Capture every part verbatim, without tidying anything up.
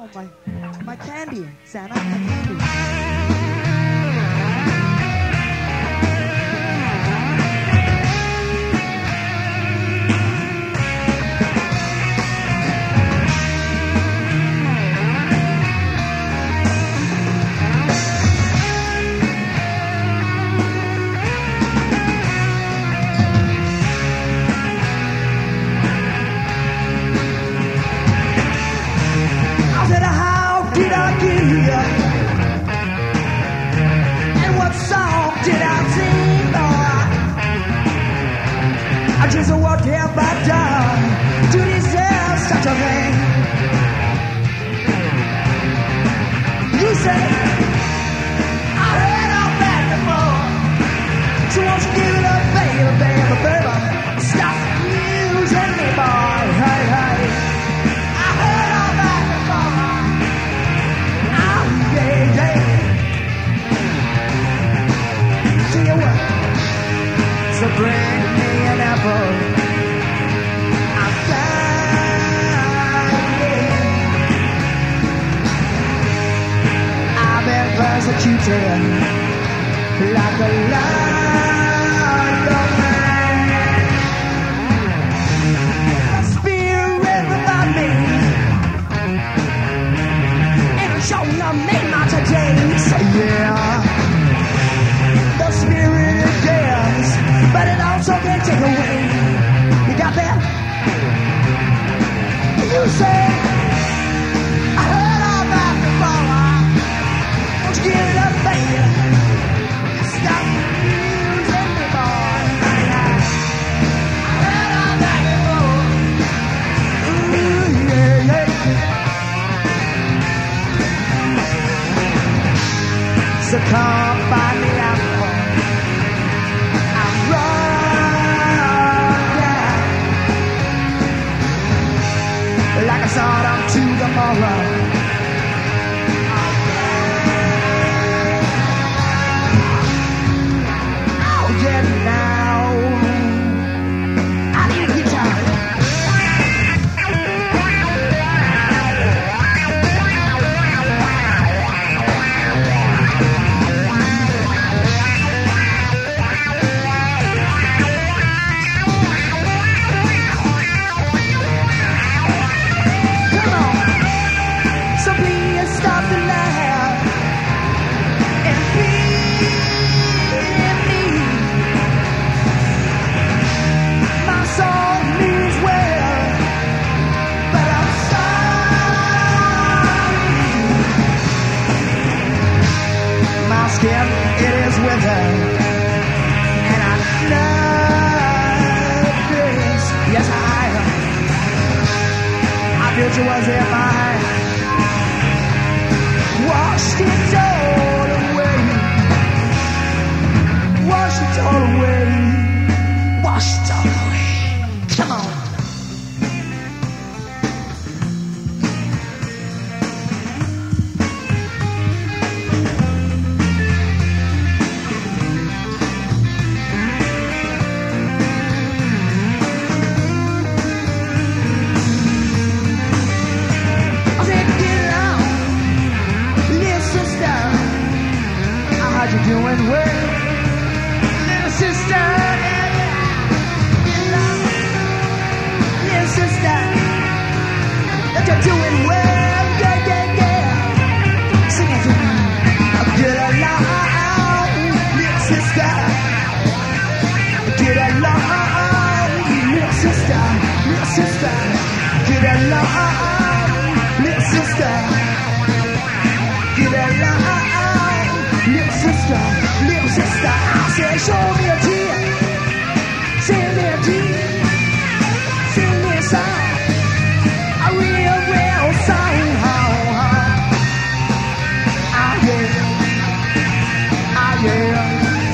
Oh, my, my candy. Santa, my candy. And what song did I sing, Lord? I just what have I done to deserve such a thing? You say I heard all that before, so won't you give it up, baby, baby, baby? Stop using me, boy. Hey, hey. I heard all that before. Yeah, yeah. Tell you what, so bring me an apple. I'm dying. I've been persecuted like a lion of man. The spirit without me. Show me my today, so yeah. The spirit is dance, but it also can take away. You got that? You say I heard all that before. Won't you give it up, baby? Stop using me, boy. I heard all that before. Ooh, yeah, yeah. So come find me out there. I'm running like a Sodom to Gomorrah. Oh yeah, now I need a guitar. It is with her, and I love this. Yes, I am. Our future was in my hand. Washed it all away. Washed it all away. Washed it all away. Come on. You doing well, little sister? Little sister, that you're doing well, yeah, yeah, yeah. Sing it to me. Get along, little sister. Get along, little sister, little sister. Get along, little sister. Get along. Little sister, little sister, I said, show me a tear, sing me a tear, sing me a song, a real, real song. Ah, yeah, ah, yeah.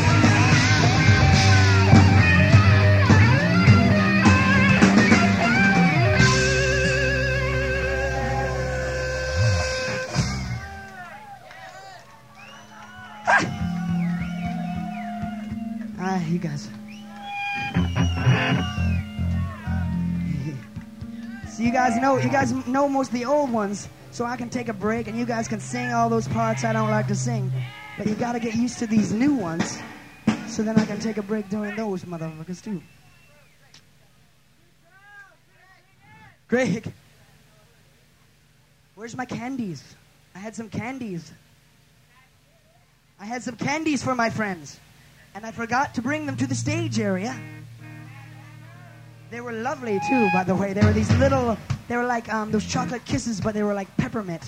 Ah, you guys. So you guys know, you guys know most of the old ones, so I can take a break and you guys can sing all those parts I don't like to sing. But you gotta get used to these new ones, so then I can take a break doing those motherfuckers too. Greg, where's my candies? I had some candies. I had some candies for my friends, and I forgot to bring them to the stage area. They were lovely too, by the way. They were these little, they were like um, those chocolate kisses, but they were like peppermint.